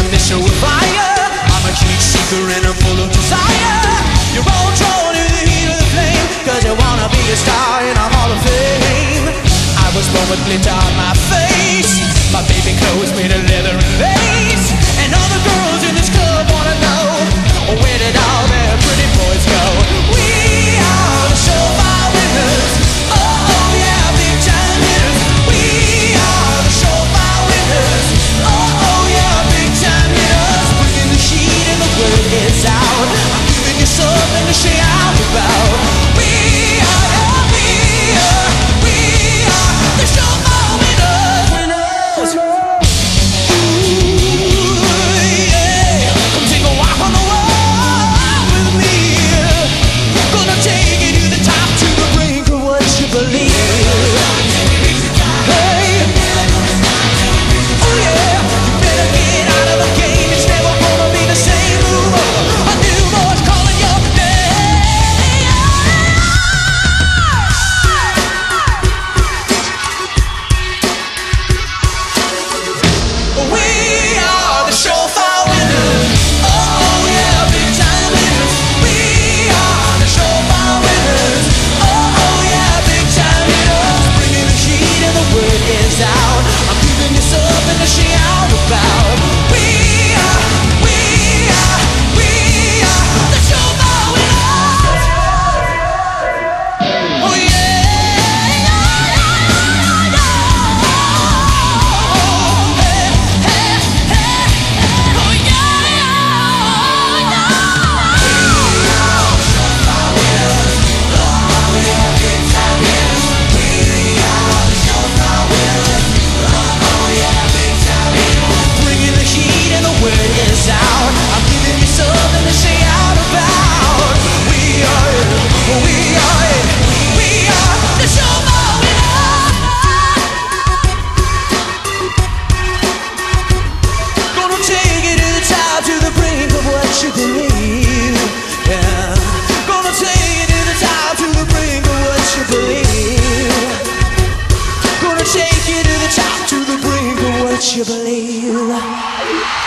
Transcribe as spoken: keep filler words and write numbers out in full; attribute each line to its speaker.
Speaker 1: in this show with fire. I'm a heat seeker and I'm full of desire. You're all drawn to the heat of the flame, cause you wanna be a star in a hall of fame. I was born with glitter on my face, my baby clothes made of leather and lace. And all the girls in this club wanna know, where did all their pretty boys go? We are the surefire winners. Oh, oh yeah, big time hitters. We are the surefire winners. Oh, oh yeah, big time hitters. Bringing the heat and the word gets out. I'm giving you something to shout about. We are, yeah, we are, we are the surefire winners. Winners. Ooh, yeah. Come take a walk on the wall with me. Gonna take you to the top, to the brink of what you believe. Hey, oh yeah, you better get out of the game. It's never gonna be the same. Move over, a new voice calling your name. We are the surefire winners. Oh yeah, big time winners. We are the surefire winners. Oh, oh yeah, big time winners. Bringing the heat and the word gets out. I'm giving you something to shout about. We are, we are, we are the surefire winners. Oh yeah, hey, hey, hey, oh bringing the heat and the word is out. I'm giving you something to say out about. We are it, we are it, we are the surefire winners. Gonna take it to the top, to the brink of what you believe. Yeah, gonna take it to the top, to the brink of what you believe. Gonna take you to the top, to the brink of what you believe.